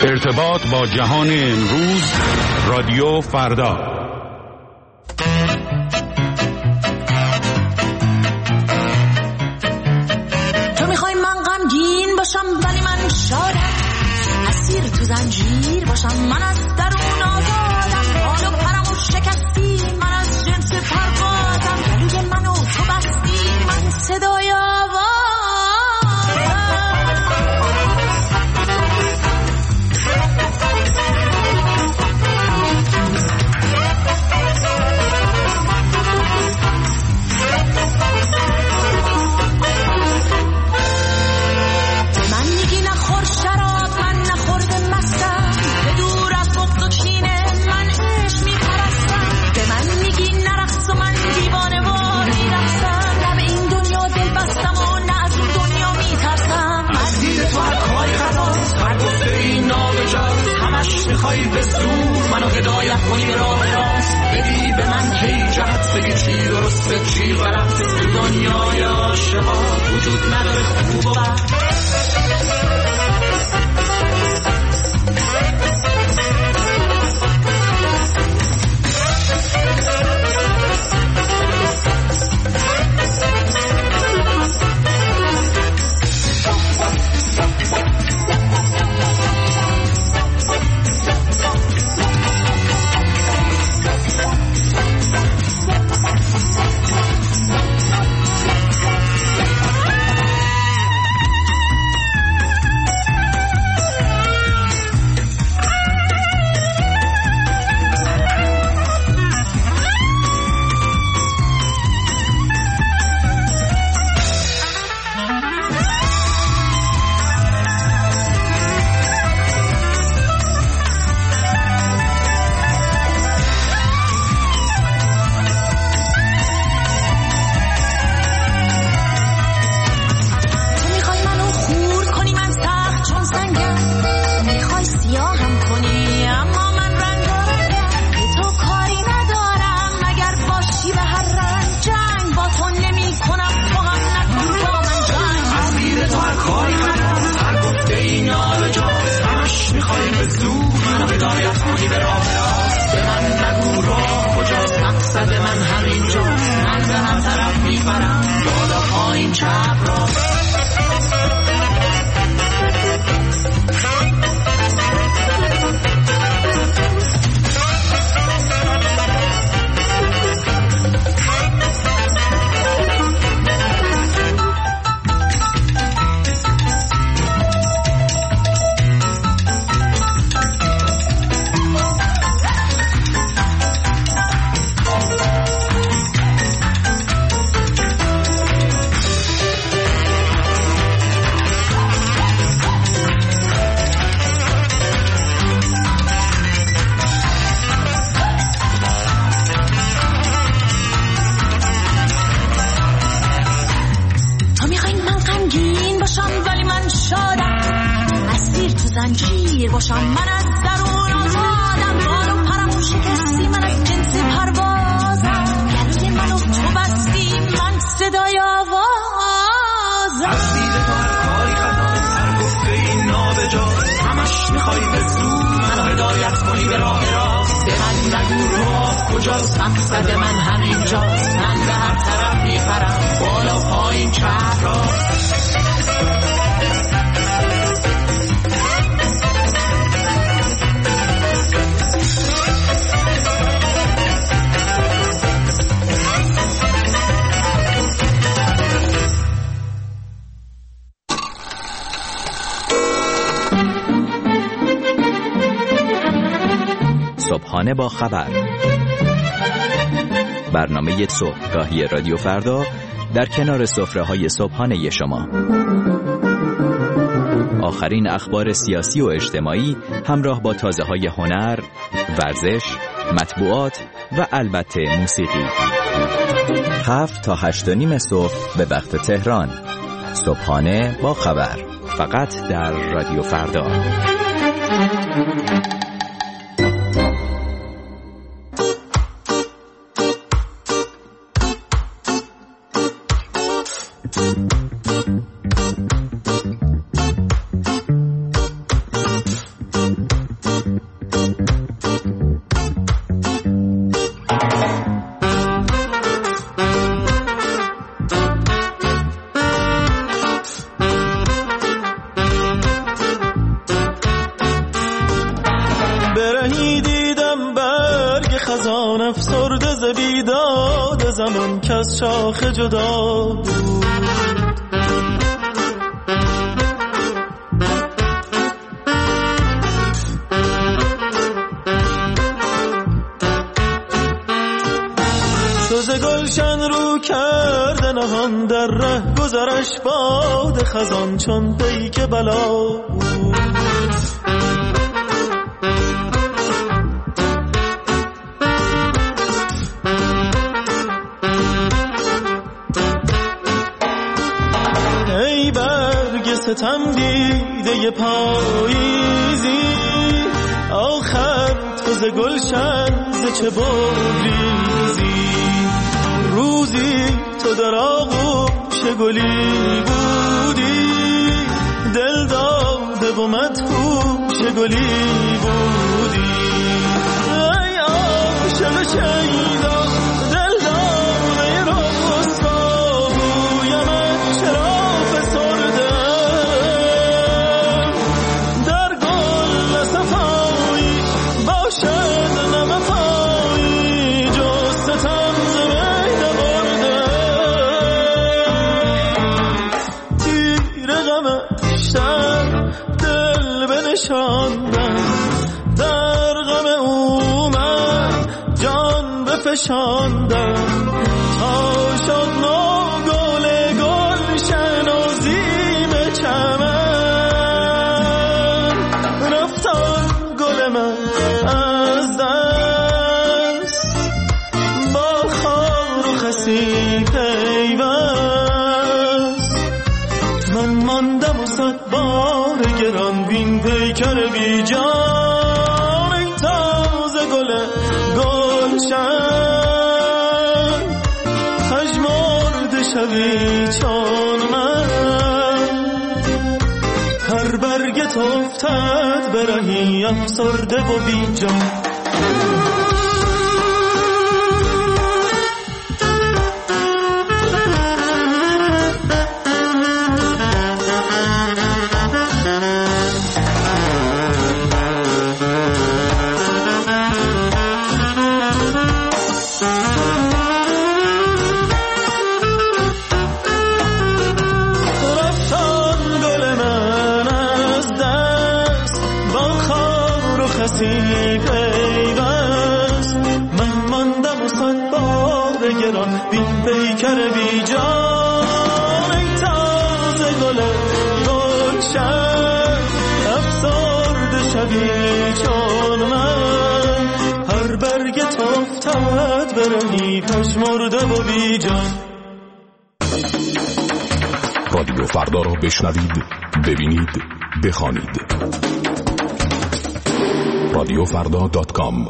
ارتباط با جهان امروز، رادیو فردا. تو میخوای من غمگین باشم ولی من شادم، اسیر تو زنجیر باشم من از درون آزادم، حال و پرمو شکستی من از جنس پروازم، گلوی منو تو بستی من صدای آوازم. میخوای به زور منو هدایت کنی به راه راست، بدی به من کی جهت، بگی چی درسته چی غلط. دنیای عاشقا وجود نداره خوب و بد. صبحانه با خبر، برنامه صبحگاهی رادیو فردا در کنار سفره‌های صبحانه شما. آخرین اخبار سیاسی و اجتماعی همراه با تازه‌های هنر، ورزش، مطبوعات و البته موسیقی. 7 تا 8:30 صبح به وقت تهران. صبحانه با خبر، فقط در رادیو فردا. روز بیداد زمان که از شاخ جدا بود. سوز گلشن رو کرده نهان در ره گذرش باد خزان چون پیک بلا بود. ای برگ ستم دیده پاییزی آخر تو ز گلشن ز چه بگریزی. روزی تو در آغوش گلی بودی دل داده و مدهوش گلی بودی. ای عاشق شیدا دل داده رسوا گویمت چرا فسرده در گل صفایی باشد نوفایی جز ستم دل بنشاندم در غم او من جان بفشاندم تا شد نو گل گلشن و زیم چمن رفتان گل من از دست با خار و خسی پیوست. من ماندم و صد بار گران بین پیکر بی جان ای تازه گل گلشن پژمرده شوی چون من. هر برگت افتد به رهی افسرده و بی جان. من ماندم و صد بار گران بین پیکر بی جان ای تازه گل گلشن افسرده شوی چون من. هر برگت افتد به رهی پژمرده و بی جان. رادیو فردا را بشنوید، ببینید، بخوانید. radiofrda.com.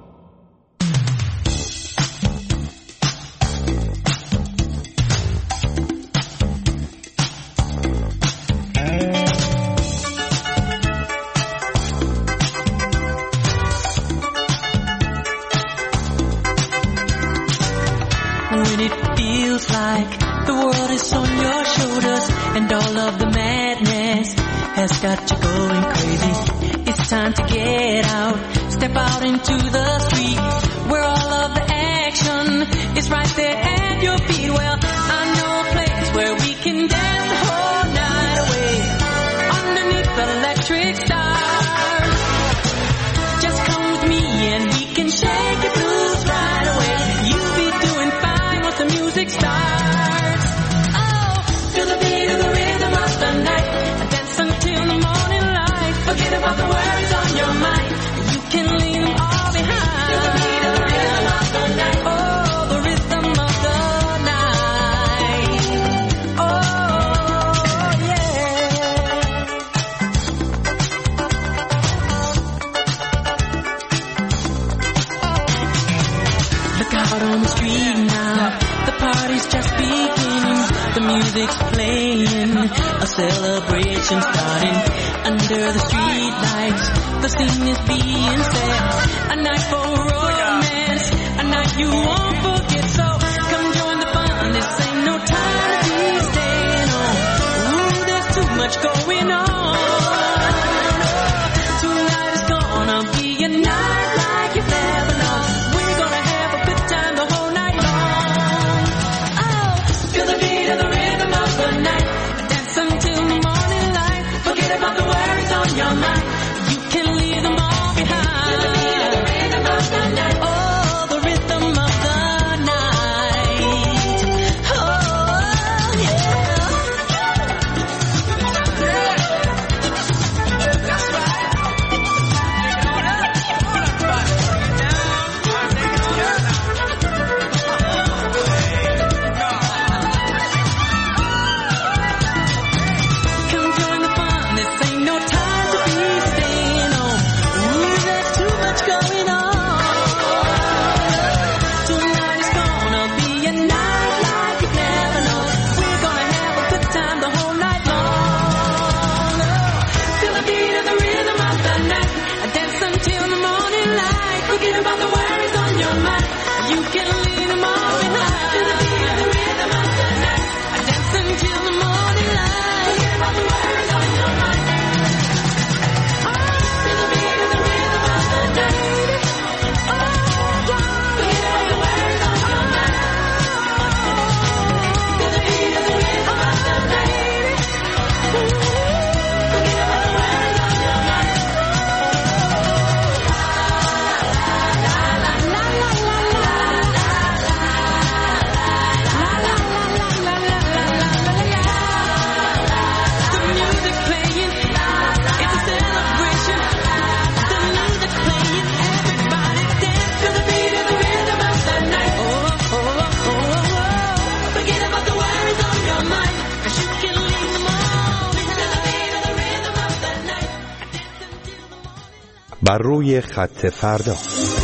When it feels like the world is on your shoulders and all of the madness has got you going crazy, it's time to get out, step out into the street where all of the action is right there at your feet. Well, I know a place where we can dance the whole night away underneath the electric stars. Just come with me and we can shake your blues right away. You'll be doing fine once the music starts. Oh, feel the beat of the rhythm of the night, dance until the morning light. Forget about the worries on your mind, you can leave them all behind. Feel the beat of the rhythm of the night. Oh, the rhythm of the night. Oh, yeah. Look out on the street now, the party's just beginning. The music's playing, a celebration starting. Under the street lights, the scene is being set. A night for romance, a night you won't forget. So come join the fun, this ain't no time to be staying on. Ooh, there's too much going on. Tonight is gonna be a night like you've never known. We're gonna have a good time the your mind. You can leave them all behind. The rhythm of the night. Oh, the rhythm of the night. Oh, yeah. That's right. Come join the fun. This ain't no time to be staying home. Ooh, there's too much going on. Tonight is gonna be a night like you've never known. We're gonna have a good time the whole night long. Feel the beat of the rhythm of the night. Dance until the morning light. Forget about the worries on your mind. You can leave them all behind. Feel the beat of the rhythm of the night. Dance until the morning light. Forget about the worries on your mind. Feel the beat of the rhythm of the night. Forget about the worries on your mind. Feel the beat of the rhythm of the night. Forget about the worries on your mind. The music playing, it's a celebration. The music playing, everybody dance to the beat of the rhythm of the night. Oh, oh, oh, oh, oh. Forget about the worries on your mind, 'cause you can leave them all behind. To the beat of the rhythm of the night. Dance until the morning. بر روی خط فردا.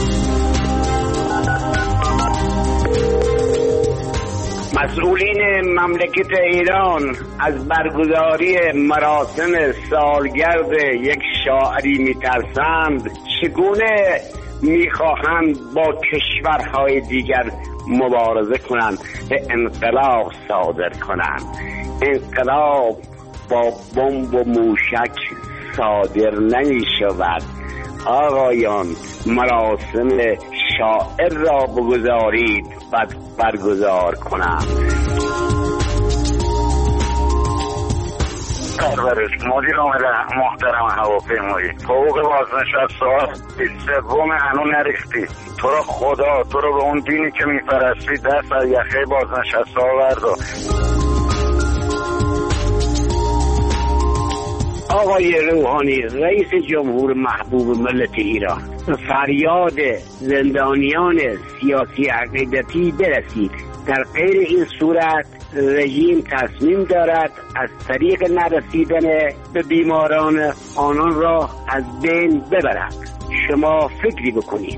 مسئولین مملکت ایران از برگزاری مراسم سالگرد یک شاعری میترسند. چگونه میخواهند با کشورهای دیگر مبارزه کنند، به انقلاب صادر کنند؟ انقلاب با بمب و موشک صادر نمی شود. آقایان، مراسم شاعر را بگذارید و برگزار کنم. پرورش مدیر عامل محترم هواپیمایی، حقوق بازنشسته‌ها 23 هنوز نریختی. تو رو خدا، تو رو به اون دینی که میپرستی دست از یخه بازنشسته‌ها بردار. آقای روحانی، رئیس جمهور محبوب ملت ایران، فریاد زندانیان سیاسی عقیدتی برسید. در غیر این صورت رژیم تصمیم دارد از طریق نرسیدن به بیماران آنان را از بین ببرد. شما فکری بکنید.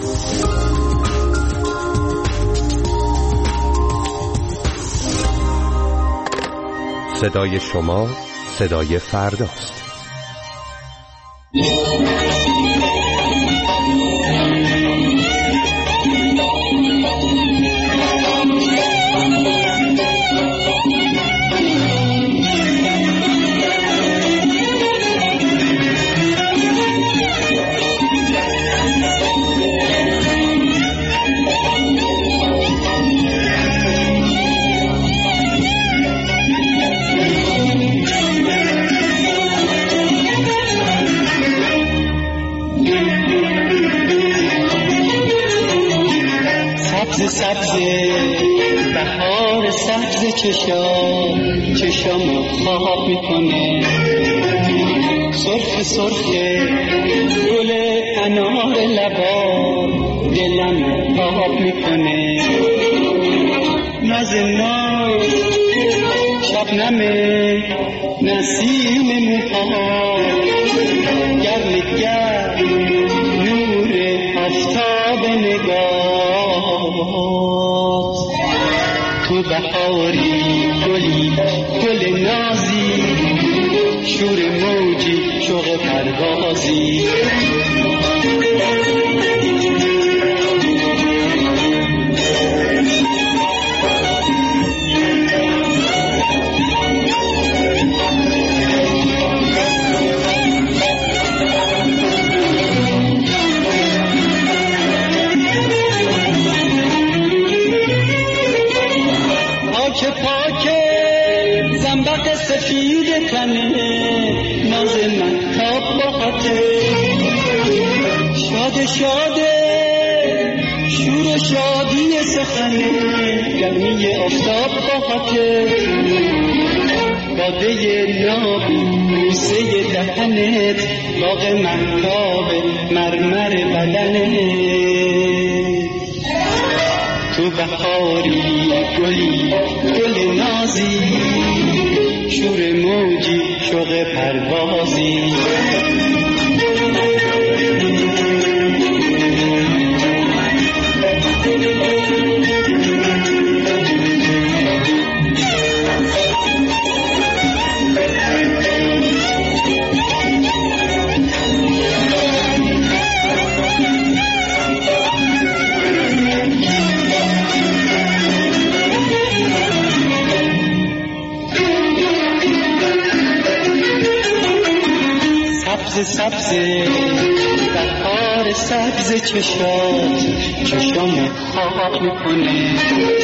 صدای شما صدای فرداست. سبز بهار سبز چشام خواب میکنه، سرخ سرخ گل انار لبا دلم خواب میکنه، ناز ناز شبنم نسیم موها، گرم گرم نور آفتاب نگاه، تو بهاری گل نازی، شور موجی شوق پروازی، سفید تنه ناز من تاب شاده شاده شور و شادی سخنه گرمی آفتاب خواهده باده نابوسه دهنت باغ مهتاب مرمر بدنت تو بهاری گلی گل نازی شور موجی شوق پروازی سبز بهار سبز چشات چشام خواب میکنه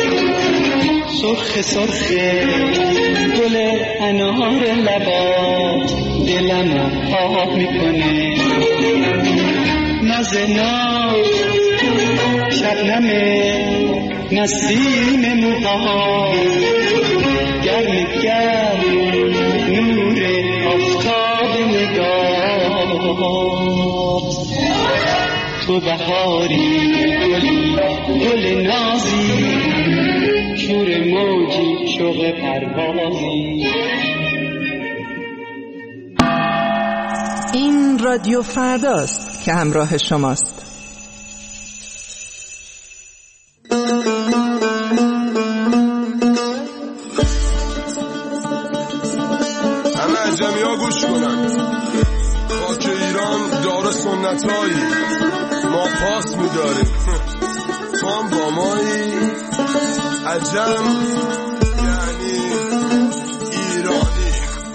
سرخ سرخ گل انار لبات دلم خواب میکنه ناز ناز شبنم نسیم موها گرم گرم نور آفتاب نگاه تو بهاری گل نازی شور موجی شوق پروازی. این رادیو فرداست که همراه شماست. همه عجمی ها گوش کنن، خاک ایران داره سنتایی، ما پاس میداریم، تو هم با مایی. عجم یعنی ایرانی.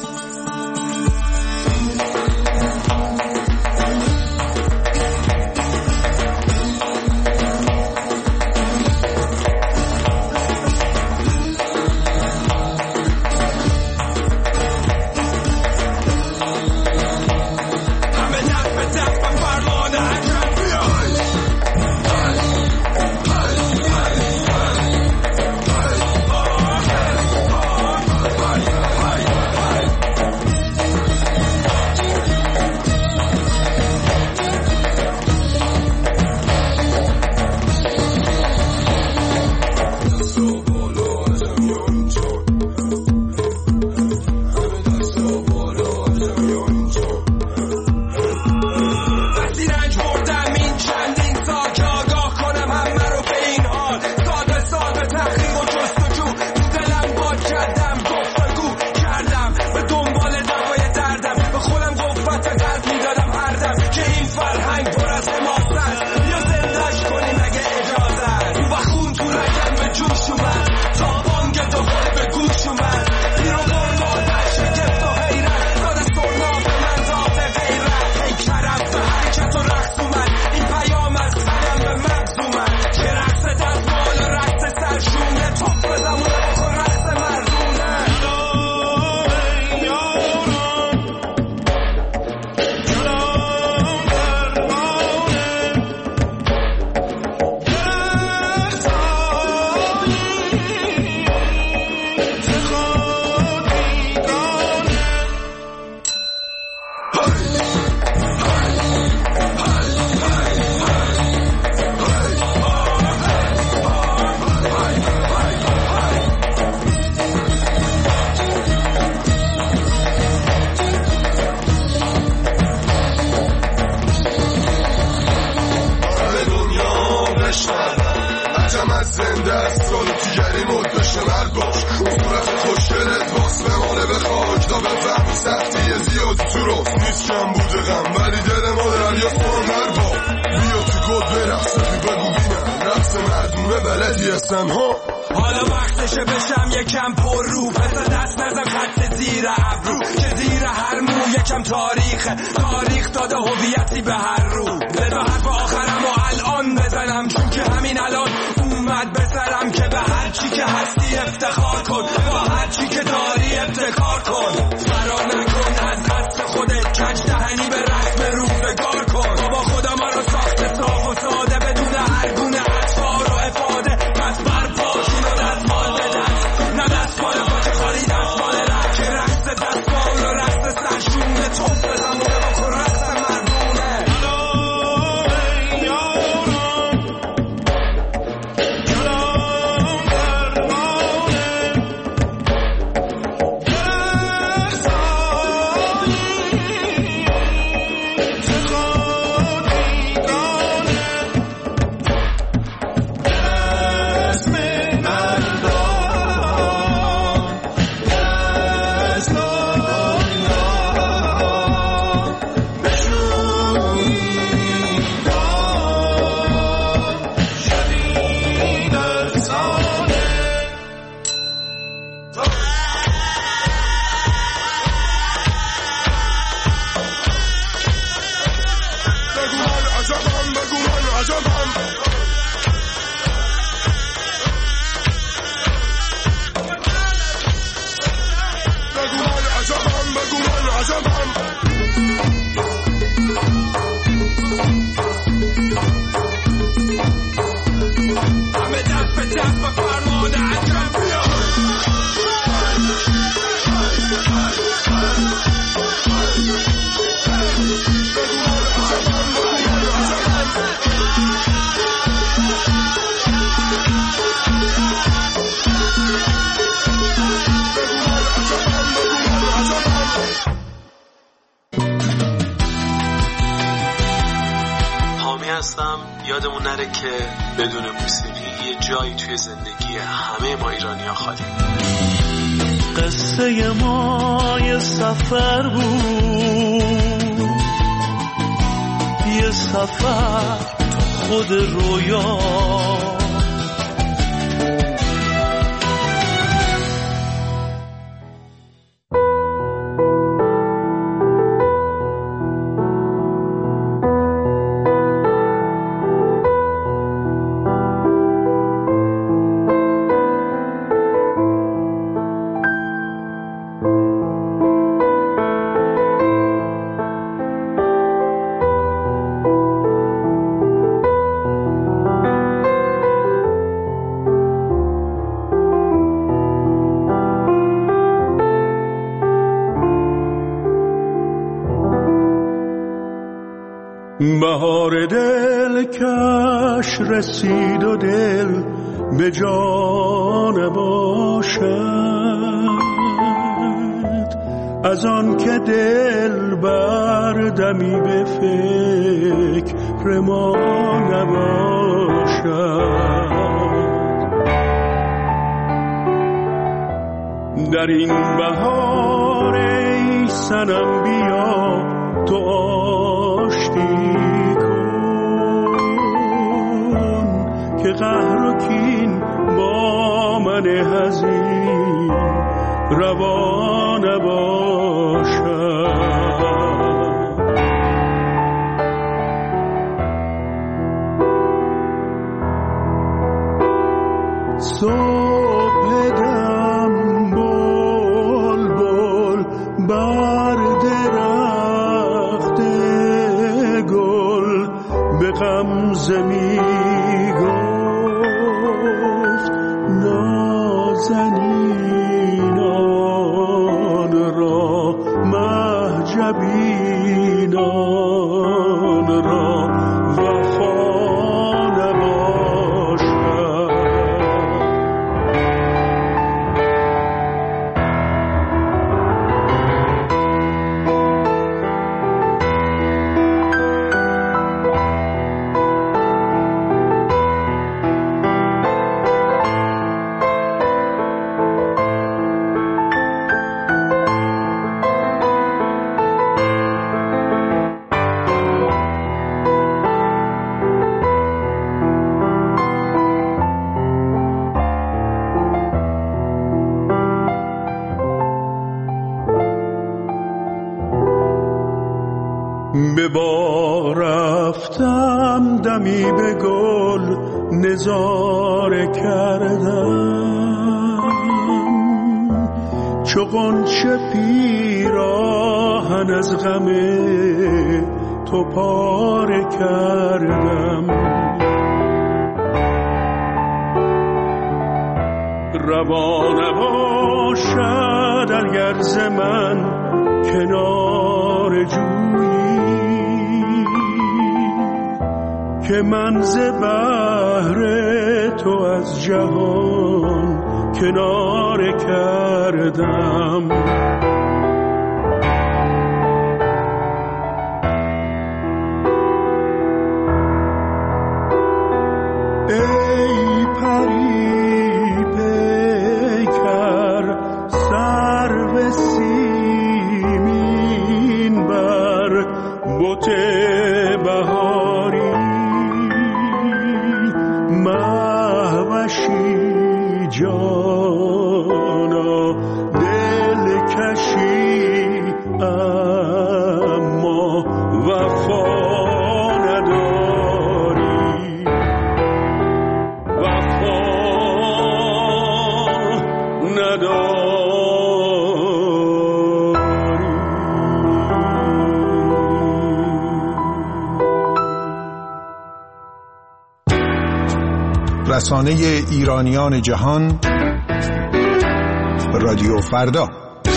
حالا وقتشه بشم یکم پر رو، پس دست نزن خط زیر ابرو که زیر هر مو یکم تاریخ داده هویتی به هر رو. لذا حرف آخرم و الان بزنم چون که همین الان اومد به سرم که به هر چی که هستی افتخار کن، با هر چی که داری ابتکار کن. فرار نکن از دست خودت، کج دهنی به رسم رو عجبم بگو من عجبم بگو من عجبم همه دست به دست به فرمان عجب بیار هستم. یادمون نره که بدون موسیقی یه جایی توی زندگی همه ما ایرانی‌ها خالی. قصه ما یه سفر بود، یه سفر خود رویا، بهار دل کش رسید و دل به جان باشد، از آن که دل بردمی به فکر ما نباشد. در این بهار ای صنم بیا تو آشتی کن که قهر و کین با من حزین روا نباشد. صبح دم بلبل بر درخت گل به غمزه می گفت نازنینان را مهجبینان را وفا به با رفتم دمی به گل نظاره کردم، چو غنچه پیراهن از غم تو پاره کردم. روا نباشد اگر ز من کنار جویی که من ز بحر تو از جهان کناره کردم. ای پری پیکر سرو سیمین بر بت بهاری، مهوشی جانا دل کشی اما وفا نداری. رسانه ایرانیان جهان، رادیو فردا.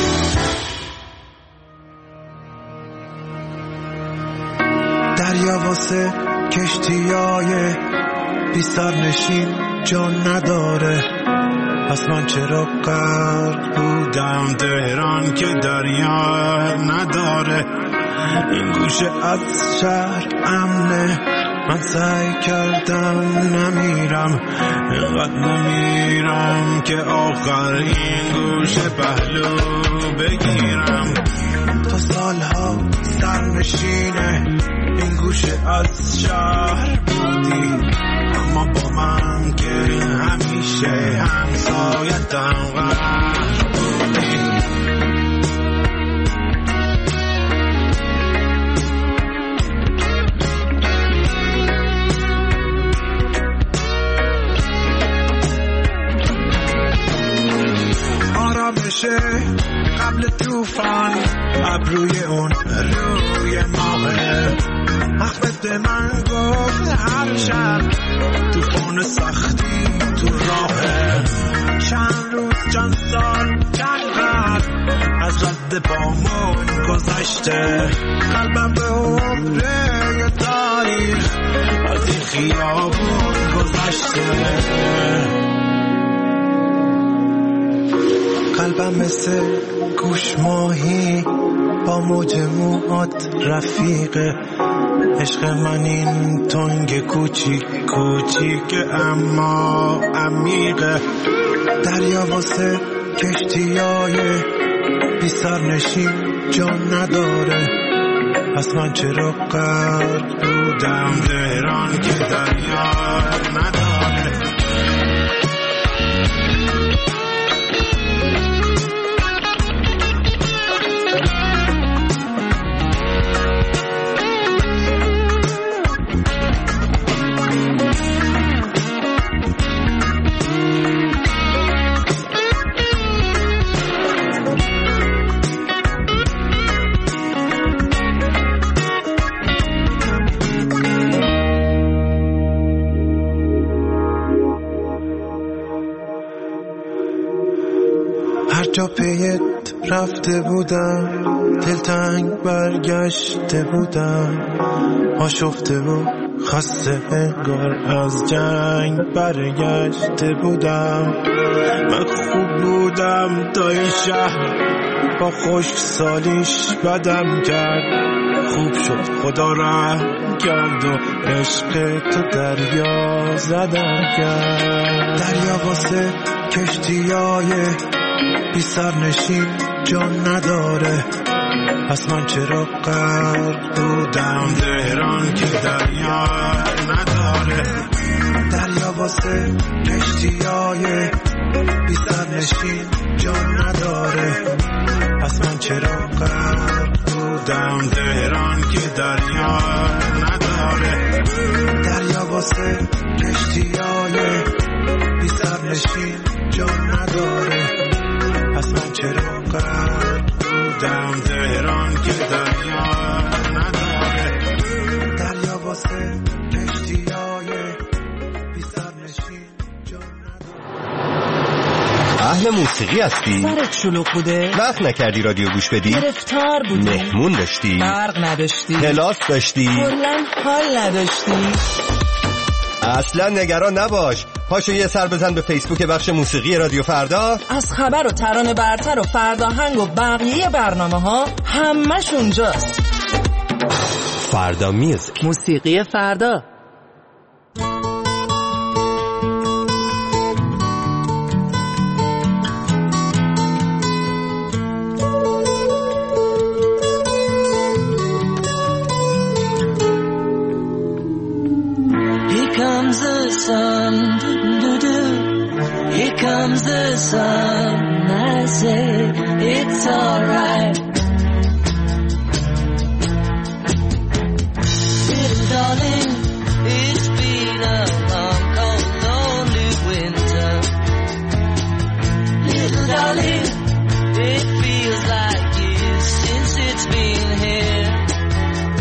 دریا واسه کشتیای بی سرنشین جان نداره، پس من چرا غرق بودم تهران که دریا نداره. این گوشه از شهر امنه، من سعی کردم نمیرم، اینقدر نمیرم که آخر این گوشه پهلو بگیرم. تا سالها سرنشینه این گوشه از شهر بودی، اما با من که همیشه همسایتم غرق بودی. آرامشه قبل طوفان، ابروی اون روی ماهه. احمد من گفت هر شب طوفان سختی تو راهه. چند روز چند سال چند قرن از رد پامون گذشته، قلبم به عمره تاریخ از این خیابون گذشته. قلبم مثل گوش ماهی با موج موهات رفیقه. عشق من این تنگ کوچیک کوچیک اما عمیقه. دریا واسه کشتیای بی سرنشین جان نداره، پس من چرا غرق بودم تهران که دریا نداره. جا پیت رفته بودم، دلتنگ برگشته بودم، آشفته و خسته انگار از جنگ برگشته بودم. من خوب بودم تا این شهر با خشک سالیش بدم کرد. خوب شد خدا رحم کرد و عشق تو دریا زدم کرد. دریا واسه کشتیای بی سرنشین جان نداره، پس من چرا غرق بودم تهران که دریا نداره. دریا واسه کشتیای بی سرنشین جان نداره، پس من چرا غرق بودم تهران که دریا نداره. دریا واسه کشتیای بی سرنشین جان نداره، پس من چرا غرق بودم تهران که دریا نداره. دریا واسه کشتیای بی سرنشین جان نداره. اهل موسیقی هستی؟ سرت شلوغ بوده؟ وقت نکردی رادیو گوش بدی؟ گرفتار بودی؟ مهمون داشتی؟ برق نداشتی؟ کلاس داشتی؟ کلاً حال نداشتی؟ اصلا نگران نباش، پاشو یه سر بزن به فیسبوک بخش موسیقی رادیو فردا. از خبر و ترانه برتر و فرداهنگ و بقیه برنامه ها همش اونجاست. فردا میوزیک، موسیقی فردا. Sun, here comes the sun. I say it's alright. Little darling, it's been a long, cold, lonely winter. Little darling, it feels like years since it's been here.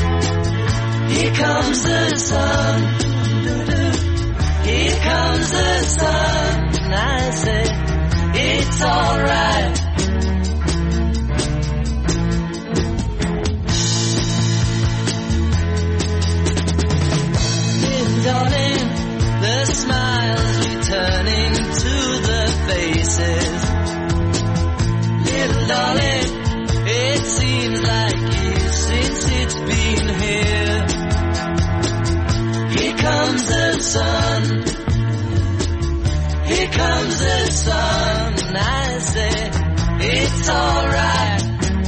Here comes the sun. Here comes the sun. I say it's alright. Darling, the smiles returning to the faces. Little darling, it seems like years since it's been here. Here comes the sun. Here comes the sun. I say it's alright.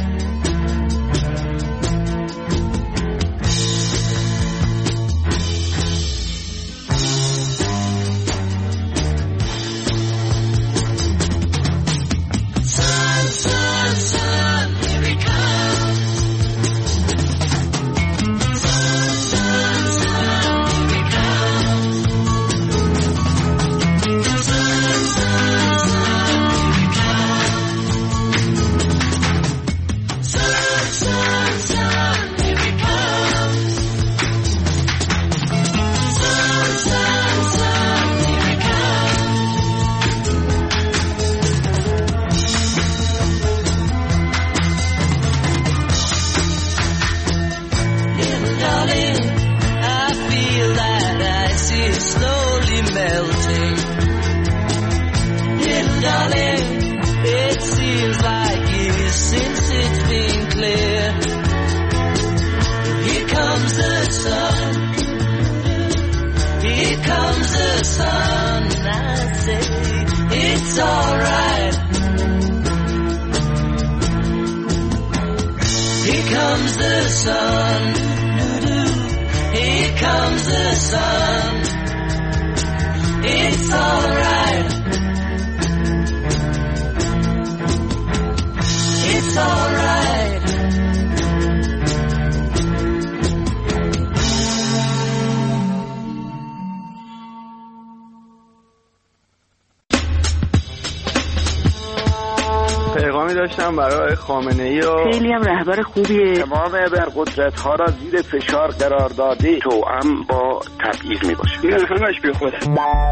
پیغامی داشتم برای خامنه‌ای و خیلی هم رهبر خوبیه. تمام ابرقدرت‌ها را زیر فشار قرار داده توأم با تبعیض میباشه. این همش بی خوده.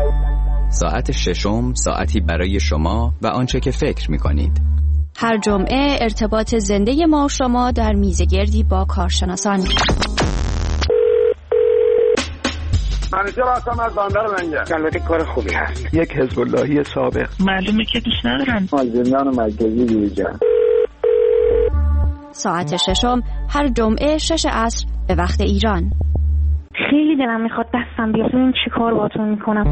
ساعت ششم ساعتی برای شما و آنچه که فکر می‌کنید. هر جمعه ارتباط زنده ما و شما در میزگردی با کارشناسان. منیجر هستم از بندر منجر. البته کار خوبی هست. یک حزب اللهی سابق. معلومه که دوست ندارن. زندان مرکزی بیرجان. ساعت ششم هر جمعه 6 عصر به وقت ایران. خیلی دلم میخواد دستم بیاد ببین چی کار باهاتون میکنم.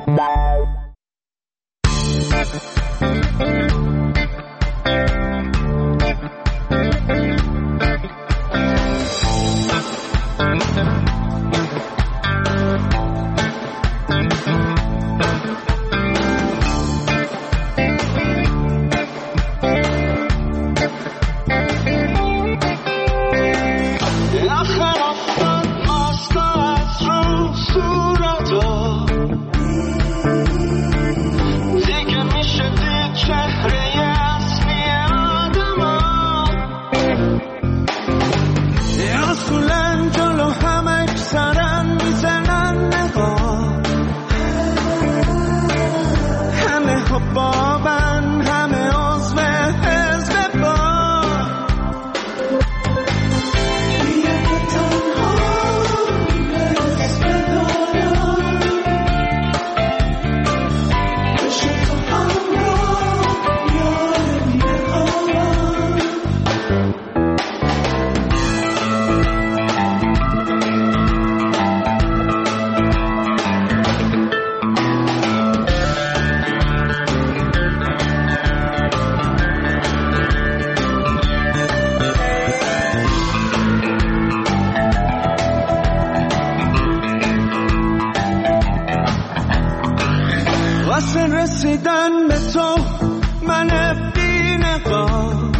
رسیدن به تو من بی‌نقاب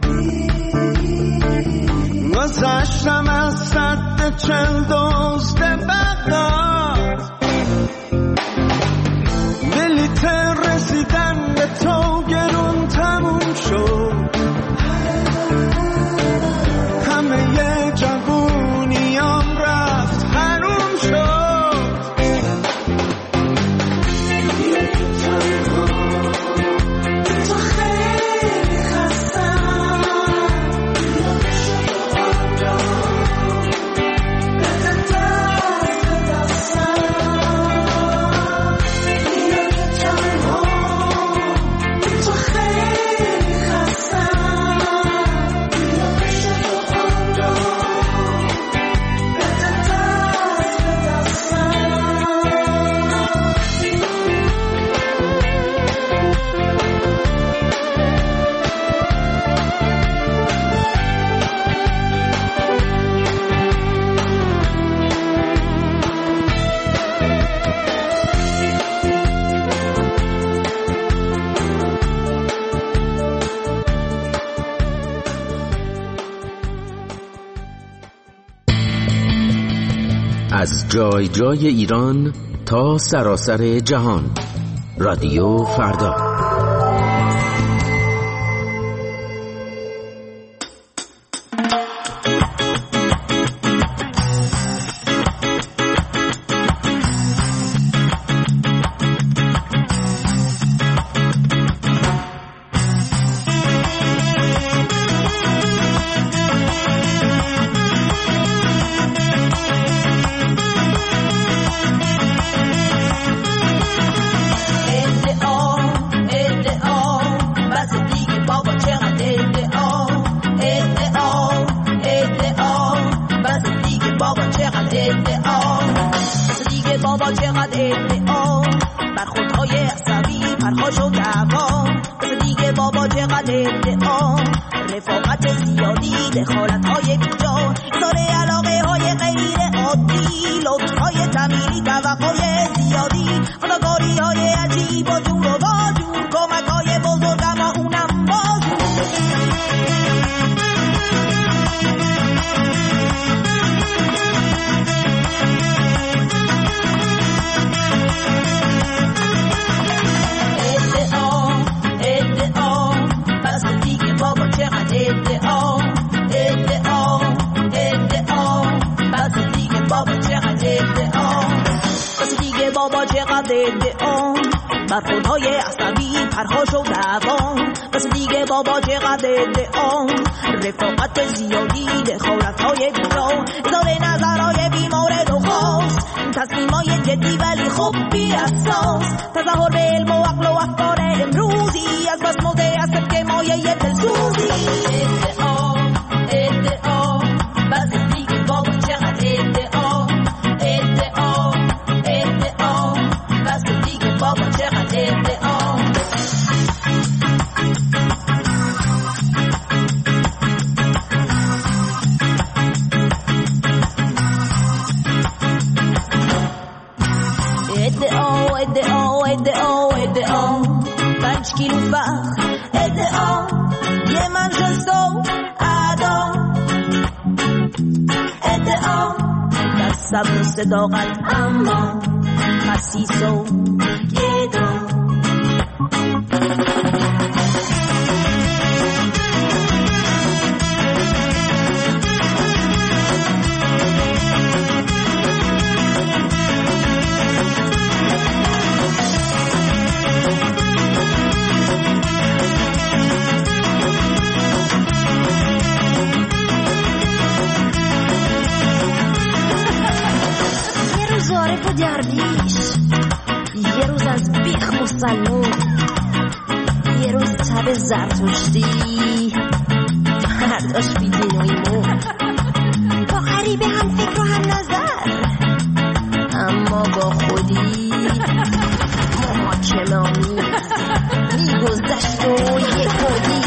گذشتم از سد 40 دزد بغداد بلیت رسیدن به تو گرون تموم شد همه جوونیام رفت حروم شد از جای جای ایران تا سراسر جهان. رادیو فردا. برخوردهای عصبی پرخاش و دوام بس دیگه بابا چقدر ادعا رفاقت زیادی دخالتهای بیرا اظهار نظرهای بیمارد و خاص تصمیمای جدی ولی خب بی اساس تظاهر به علم و عقل و افکار امروزی از بس متاسف که مایه دلسوزی ادعا ادعا بس دیگه بابا چقدر ادعا ادعا ادعا بس دیگه بابا چقدر ادعا ادعا 5 کیلو فخر ادعا یه منشستو ادا ادعا در صبر و صداقت اما خسیس و گدا درویش یه روز از بیخ مسلمون یه روز تب زرتشتی برداش بیدین و ایمون با غریبه هم فکر و هم نظر اما با خودی محاکمه‌آمیز میگذشت و یه کردی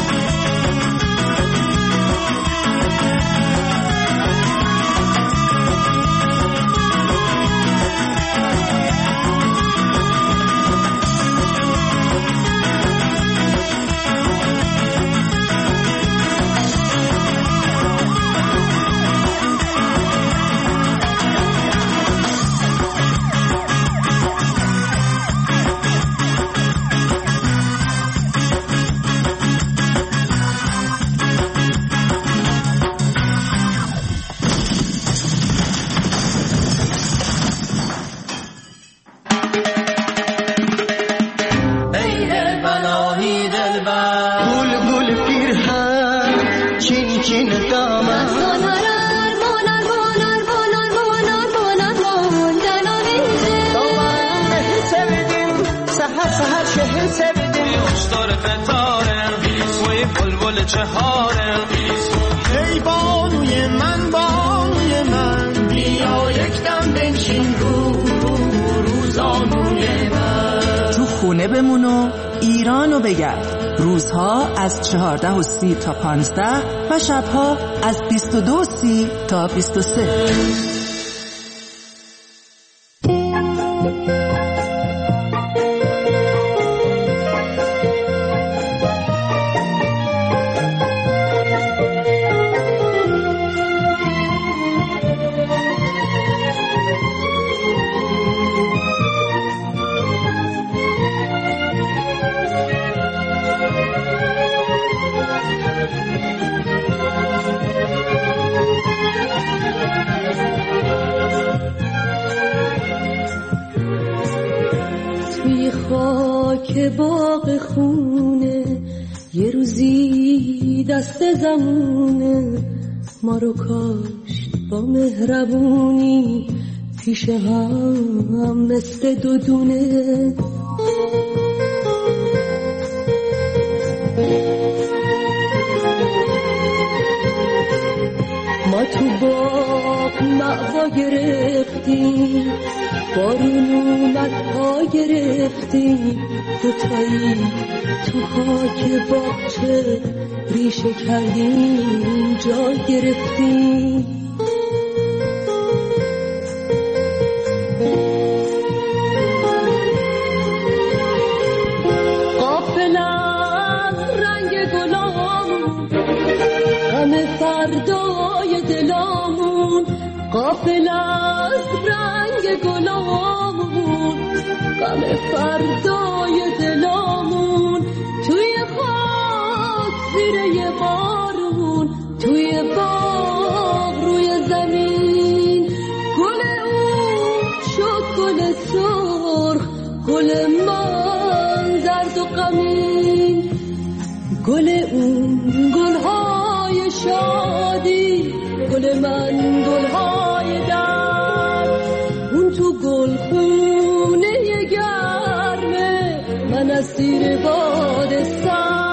ای بانوی من بیا یکدم بنشین روزانوی من تو خونه بمون و ایرانو بگرد. روزها از 14:30 تا 15 و شبها از 22:30 تا 23. خاک باغ خونه یه روزی دست زمونه ما رو کاشت با مهربونی پیش هم مثل دو دونه. ما تو باغ مأوا گرفتیم بارون اومد پا گرفتیم دوتایی تو خاک باغچه ریشه کردیم جا گرفتیم. غافل از رنگ گلامون غم فردای دلامون غافل از رنگ گلامون غم فردای دلامون توی خاک زیر یه بارون توی باغ روی زمین گل اون شد گل سرخ گل من زرد و غمین گل اون گلهای شادی گل من گلهای درد اون تو گل خونه گرمه من اسیر باد سرد.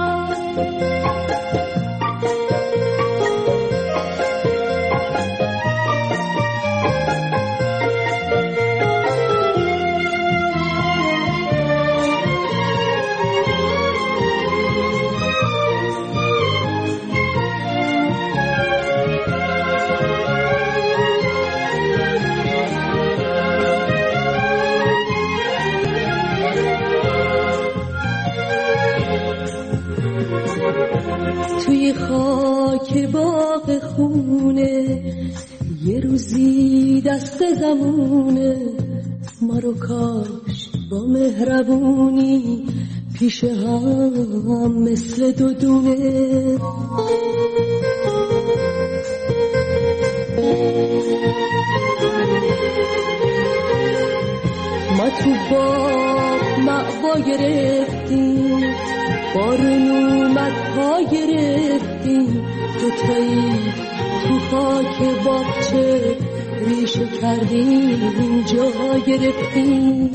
توی خاک باغ خونه یه روزی دست زمونه ما رو کاشت با مهربونی پیش هم مثل دو دونه. ما تو باغ مأوا گرفتیم بارون اومد پا گرفتیم دوتایی تو خاک باغچه ریشه کردیم جا گرفتیم.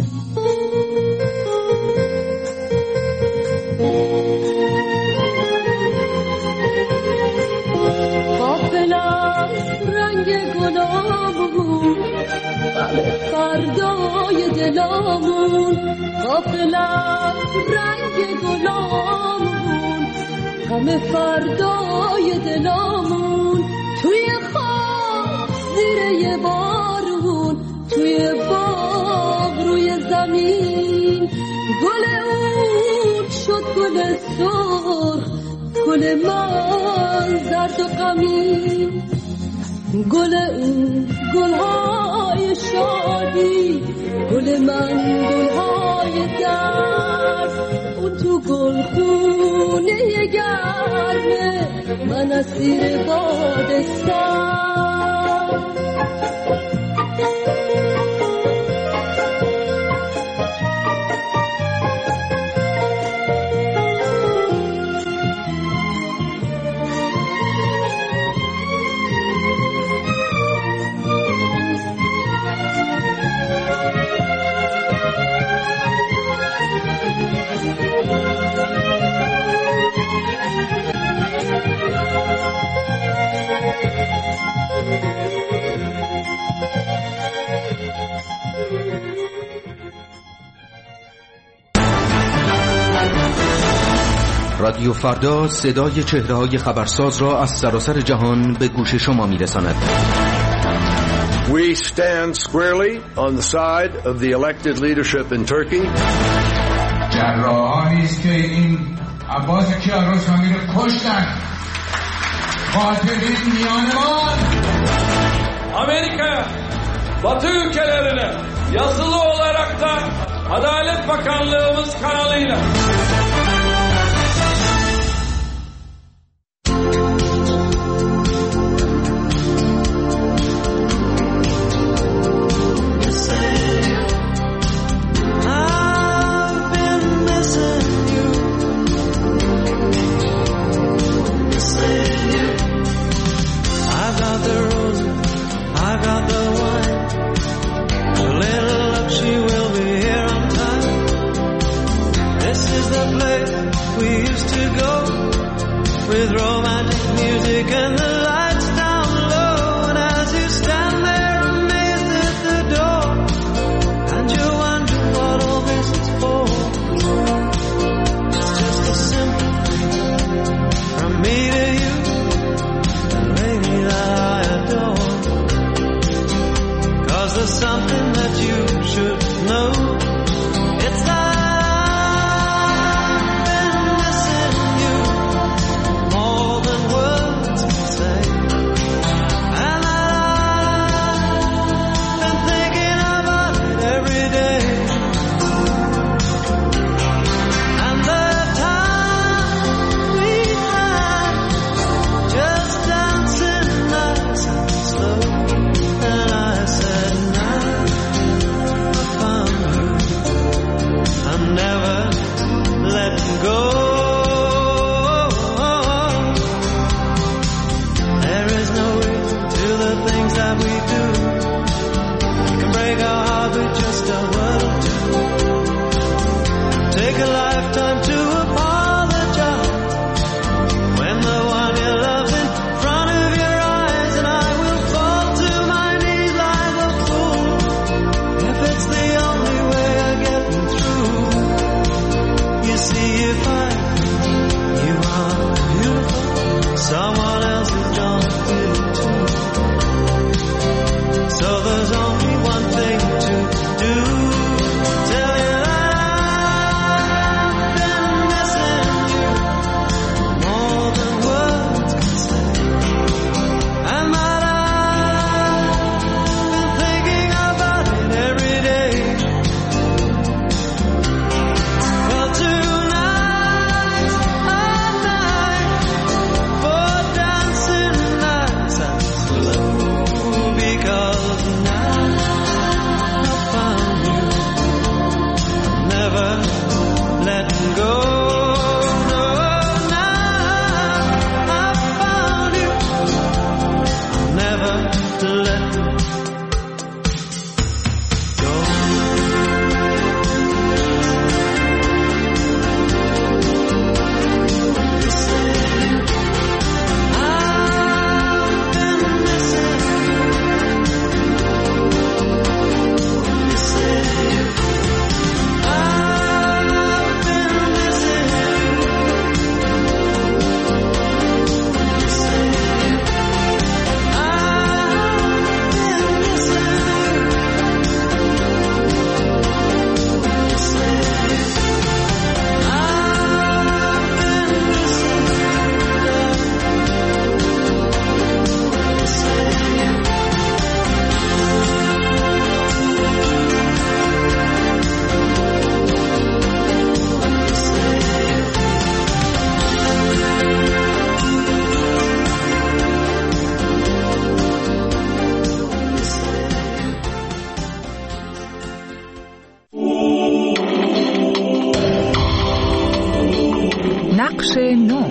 غافل از رنگ گلامون غم فردای دلامون غافل از رنگ گلامون غم فردای دلامون توی خاک زیر یه بارون توی باغ روی زمین گل اون شد گل سرخ گل من زرد و غمین گل اون گلهای شادی گل من گلهای درد اون تو گل خونه گرمه من اسیر باد سرد. رادیو فردا صدای چهره‌های خبرساز را از سراسر جهان به گوش شما می‌رساند. We stand squarely on the side of the elected leadership in Turkey. جراحانی است که این عباس کیارستمی رو کشتن. قاتلین میانمان. Amerika Batı ülkelerine yazılı olarak da Adalet Bakanlığımız kanalıyla I've been there's something that you should know. It's that I've been missing you more than words can say. And I've been thinking about it every day. And the time we had, just dancing nice and slow. And I said, now I found you. I'm never letting go. There is no reason to the things that we do. We can break our heart with just a word or two. Take a lifetime to apologize when the one you love's in front of your eyes. And I will fall to my knees like a fool if it's the only way of getting through. You see, if you are beautiful, someone else is drawn to you too. So there's only one thing to do. Tell you that I've been missing you more than words can say. And that I've been thinking about it every day. Well, tonight, for dancing nice and slow, because now I found you. Never letting go. No, now I found you. Never letting go. نقش نو.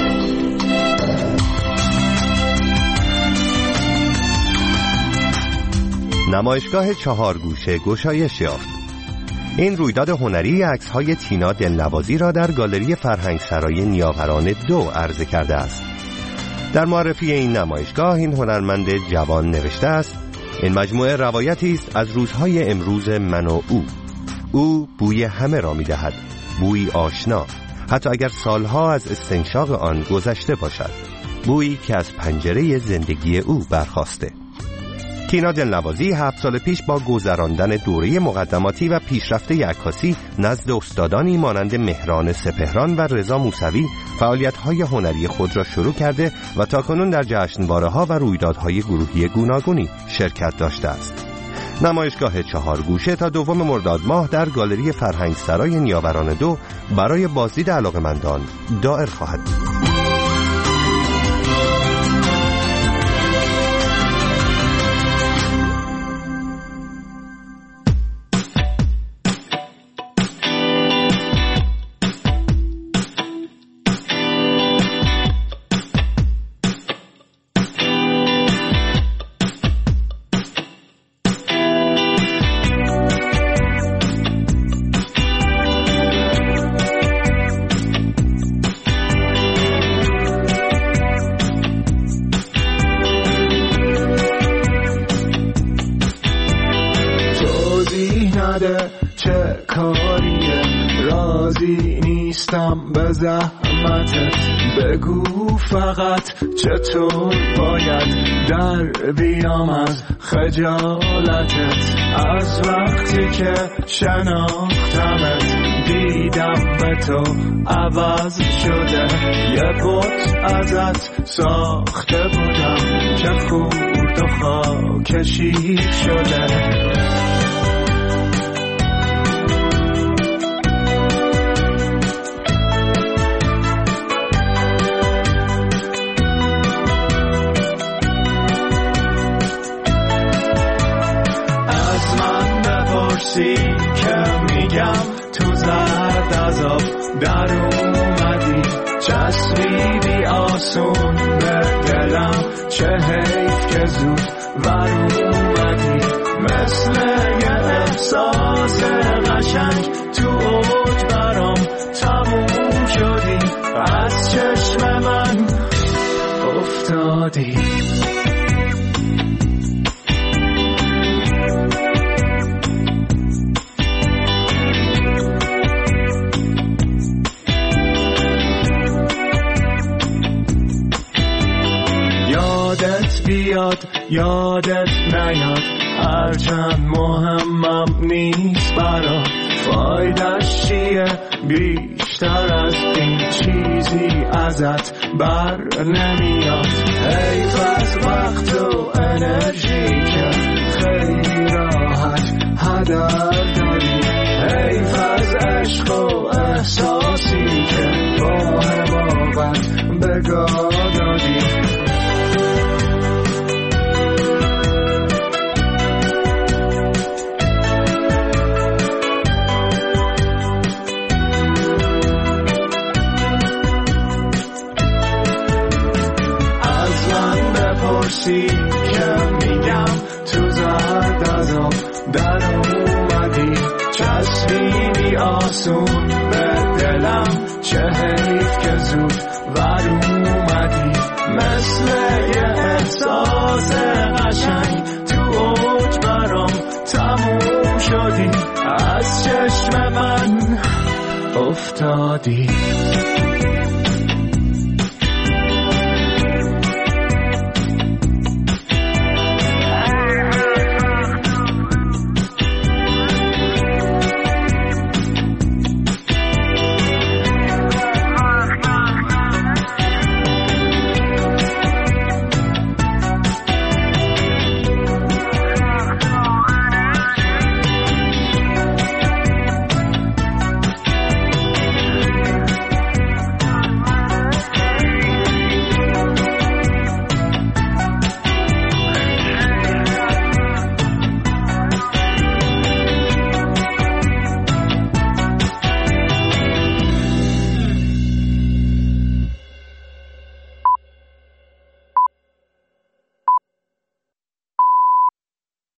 نمایشگاه چهارگوشه گشایش یافت. این رویداد هنری عکس‌های تینا دلنوازی را در گالری فرهنگسرای نیاوران 2 عرضه کرده است. در معرفی این نمایشگاه این هنرمند جوان نوشته است: این مجموعه روایتی است از روزهای امروز من و او بوی همه را می‌دهد، بویی آشنا، حتی اگر سالها از استنشاق آن گذشته باشد، بویی که از پنجره زندگی او برخاسته. تینا دلنوازی 7 سال پیش با گذراندن دوره مقدماتی و پیشرفته عکاسی نزد استادانی مانند مهران سپهران و رضا موسوی فعالیت‌های هنری خود را شروع کرده و تاکنون در جشنواره‌ها و رویدادهای گروهی گوناگونی شرکت داشته است. نمایشگاه چهارگوشه تا 2 مرداد ماه در گالری فرهنگسرای نیاوران 2 برای بازدید علاقه‌مندان دائر خواهد بود. چه کاریه، راضی نیستم به زحمت زحمتت بگو فقط چطور باید در بیام از خجالتت. از وقتی که شناختمت دیدم به تو عوض شده، یه بت ازت ساخته بودم که خورد و خاکشی شده. که میگم تو زرد از آب در اومدی، چسبیدی آسون به دلم، چه حیف که زود ور اومدی. مثل یه احساس قشنگ تو اوج برام تموم شدی، از چشم من افتادی. یادت نیاد هرچند مهمم نیست برات، فایدش چیه بیشتر از این چیزی ازت بر نمیاد. حیف از وقت و انرژی که خیلی راحت هدر داری، حیف از عشق و احساسی که با حماقت بگاه دادی. که میگم تو زرد از آب در اومدی، چسبیدی آسون به دلم، چه حیف که زود ور اومدی. مثل یه احساس قشنگ تو اوج برام تموم شدی، از چشم من افتادی.